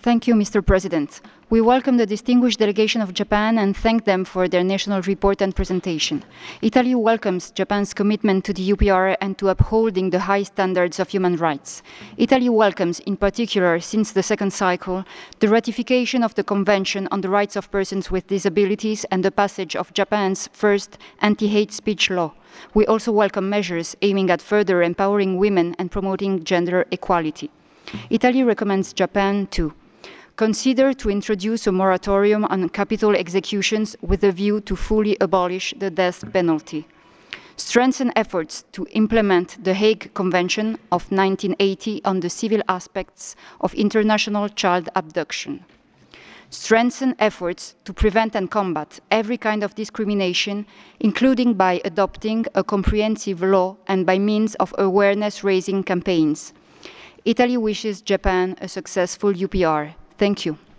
Thank you, Mr. President. We welcome the distinguished delegation of Japan and thank them for their national report and presentation. Italy welcomes Japan's commitment to the UPR and to upholding the high standards of human rights. Italy welcomes, in particular, since the second cycle, the ratification of the Convention on the Rights of Persons with Disabilities and the passage of Japan's first anti-hate speech law. We also welcome measures aiming at further empowering women and promoting gender equality. Italy recommends Japan to consider to introduce a moratorium on capital executions with a view to fully abolish the death penalty. Strengthen efforts to implement the Hague Convention of 1980 on the civil aspects of international child abduction. Strengthen efforts to prevent and combat every kind of discrimination, including by adopting a comprehensive law and by means of awareness-raising campaigns. Italy wishes Japan a successful UPR. Thank you.